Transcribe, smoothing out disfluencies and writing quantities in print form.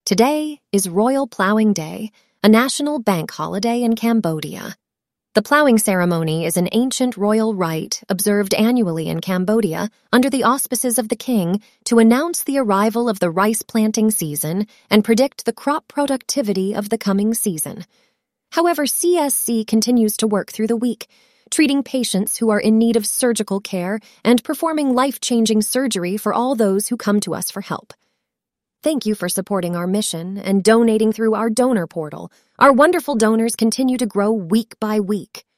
Today is Royal Plowing Day, a national bank holiday in Cambodia. The plowing ceremony is an ancient royal rite observed annually in Cambodia under the auspices of the king to announce the arrival of the rice planting season and predict the crop productivity of the coming season. However, CSC continues to work through the week, treating patients who are in need of surgical care and performing life-changing surgery for all those who come to us for help. Thank you for supporting our mission and donating through our donor portal. Our wonderful donors continue to grow week by week.